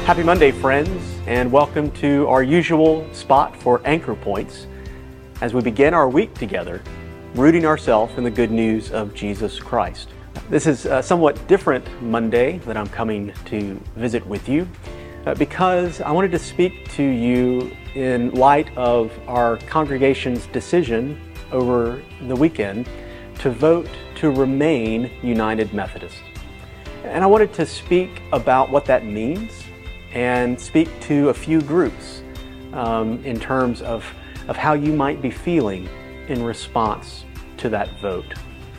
Happy Monday, friends, and welcome to our usual spot for anchor points as we begin our week together, rooting ourselves in the good news of Jesus Christ. This is a somewhat different Monday that I'm coming to visit with you because I wanted to speak to you in light of our congregation's decision over the weekend to vote to remain United Methodist. And I wanted to speak about what that means and speak to a few groups in terms of how you might be feeling in response to that vote.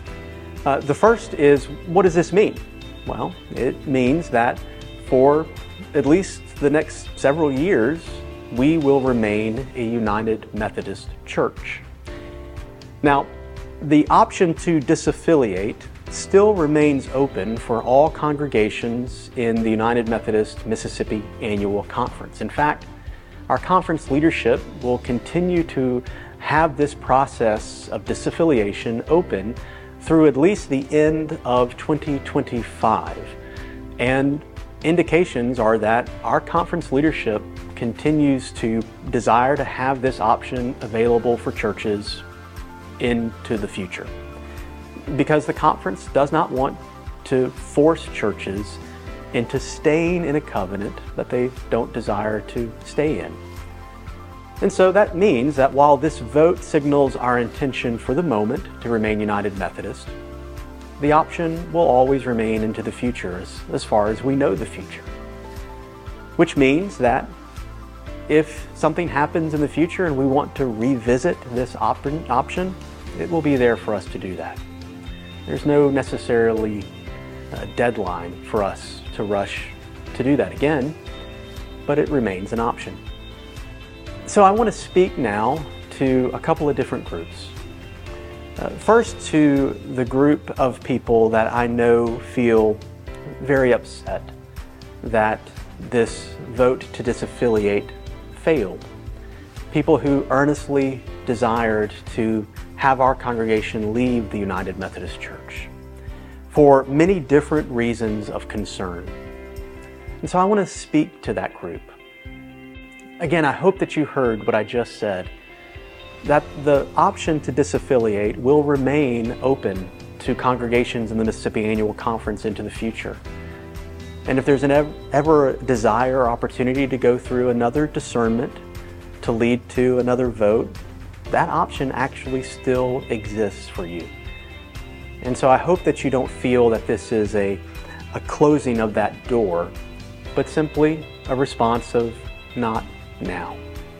The first is, what does this mean? Well, it means that for at least the next several years, we will remain a United Methodist Church. Now, the option to disaffiliate still remains open for all congregations in the United Methodist Mississippi Annual Conference. In fact, our conference leadership will continue to have this process of disaffiliation open through at least the end of 2025. And indications are that our conference leadership continues to desire to have this option available for churches into the future, because the conference does not want to force churches into staying in a covenant that they don't desire to stay in. And so that means that while this vote signals our intention for the moment to remain United Methodist, the option will always remain into the future as far as we know the future. Which means that if something happens in the future and we want to revisit this option, it will be there for us to do that. There's no necessarily deadline for us to rush to do that again, but it remains an option. So I want to speak now to a couple of different groups. First, to the group of people that I know feel very upset that this vote to disaffiliate failed. People who earnestly desired to have our congregation leave the United Methodist Church for many different reasons of concern. And so I want to speak to that group. Again, I hope that you heard what I just said, that the option to disaffiliate will remain open to congregations in the Mississippi Annual Conference into the future. And if there's ever a desire or opportunity to go through another discernment to lead to another vote, that option actually still exists for you. And so I hope that you don't feel that this is a closing of that door, but simply a response of not now.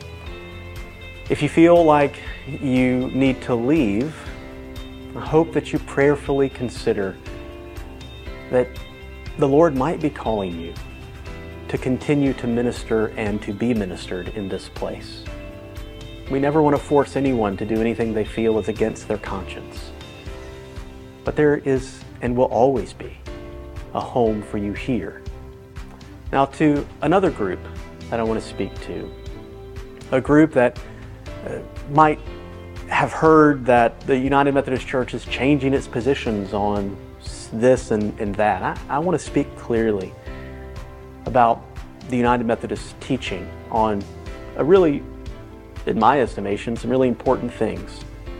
If you feel like you need to leave, I hope that you prayerfully consider that the Lord might be calling you to continue to minister and to be ministered in this place. We never want to force anyone to do anything they feel is against their conscience. But there is and will always be a home for you here. Now, to another group that I want to speak to, a group that might have heard that the United Methodist Church is changing its positions on this and that. I want to speak clearly about the United Methodist teaching on a really, in my estimation, some really important things.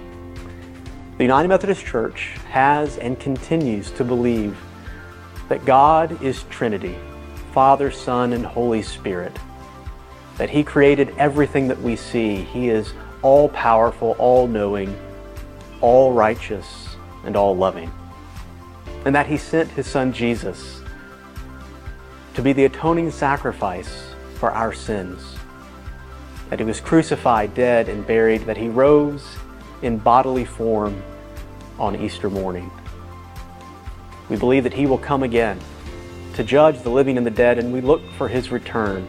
The United Methodist Church has and continues to believe that God is Trinity, Father, Son, and Holy Spirit, that He created everything that we see. He is all-powerful, all-knowing, all-righteous, and all-loving, and that He sent His Son Jesus to be the atoning sacrifice for our sins, that He was crucified, dead, and buried, that He rose in bodily form on Easter morning. We believe that He will come again to judge the living and the dead, and we look for His return.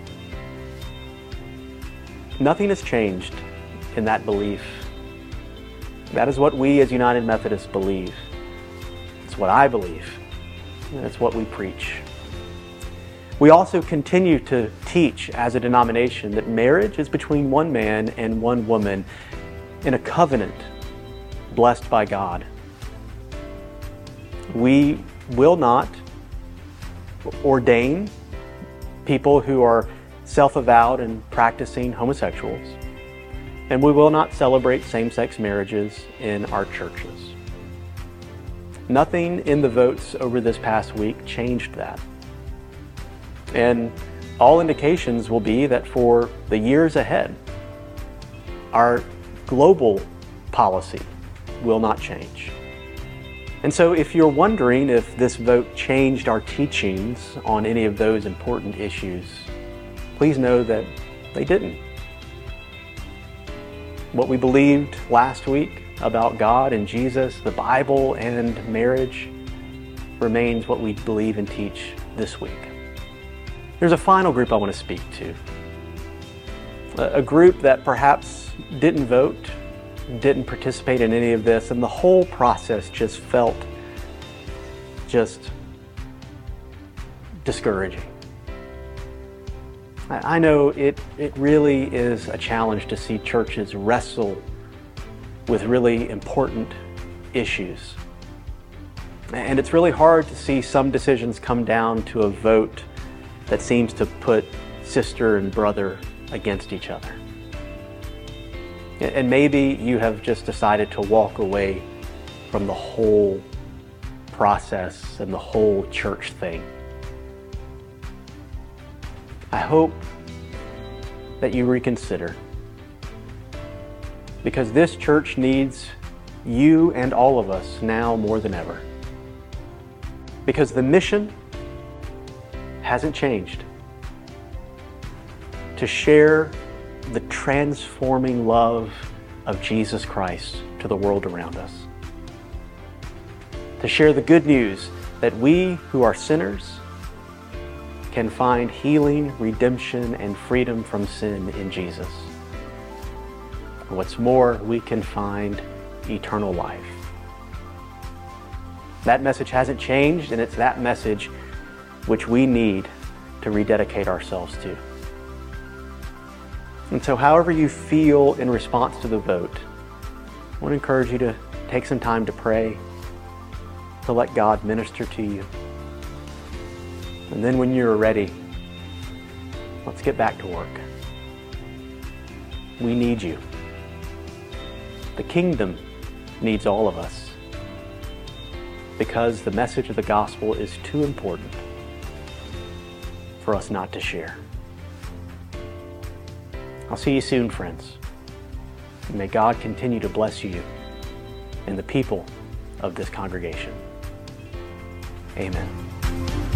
Nothing has changed in that belief. That is what we as United Methodists believe. It's what I believe, and it's what we preach. We also continue to teach as a denomination that marriage is between one man and one woman in a covenant blessed by God. We will not ordain people who are self-avowed and practicing homosexuals. And we will not celebrate same-sex marriages in our churches. Nothing in the votes over this past week changed that. And all indications will be that for the years ahead, our global policy will not change. And so if you're wondering if this vote changed our teachings on any of those important issues, please know that they didn't. What we believed last week about God and Jesus, the Bible and marriage, remains what we believe and teach this week. There's a final group I want to speak to. A group that perhaps didn't vote, didn't participate in any of this, and the whole process just felt discouraging. I know it really is a challenge to see churches wrestle with really important issues. And it's really hard to see some decisions come down to a vote that seems to put sister and brother against each other. And maybe you have just decided to walk away from the whole process and the whole church thing. I hope that you reconsider, because this church needs you and all of us now more than ever. Because the mission hasn't changed: to share the transforming love of Jesus Christ to the world around us. To share the good news that we who are sinners can find healing, redemption, and freedom from sin in Jesus. And what's more, we can find eternal life. That message hasn't changed, and it's that message which we need to rededicate ourselves to. And so however you feel in response to the vote, I want to encourage you to take some time to pray, to let God minister to you. And then when you're ready, let's get back to work. We need you. The kingdom needs all of us, because the message of the gospel is too important for us not to share. I'll see you soon, friends. And may God continue to bless you and the people of this congregation. Amen.